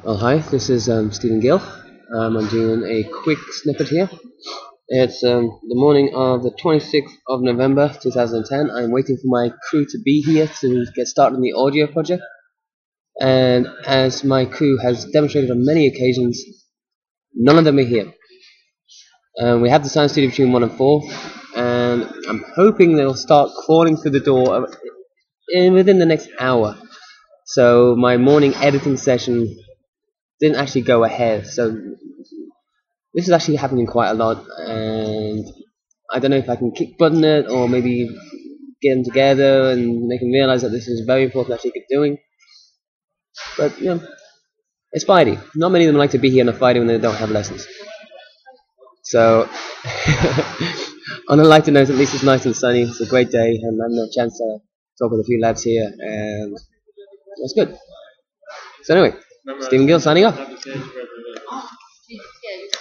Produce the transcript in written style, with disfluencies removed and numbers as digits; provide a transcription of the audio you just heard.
Well, hi, this is Stephen Gill. I'm doing a quick snippet here. It's the morning of the 26th of November 2010. I'm waiting for my crew to be here to get started on the audio project. And as my crew has demonstrated on many occasions, none of them are here. We have the sound studio between 1 and 4, and I'm hoping they'll start crawling through the door within the next hour. So my morning editing session didn't actually go ahead. So this is actually happening quite a lot, and I don't know if I can kick button it or maybe get them together and make them realize that this is very important to actually keep doing. But it's Friday. Not many of them like to be here on a Friday when they don't have lessons. So on a lighter note, at least it's nice and sunny. It's a great day, and I'm having a chance to talk with a few lads here, and it's good. So anyway, Stephen Gill signing off.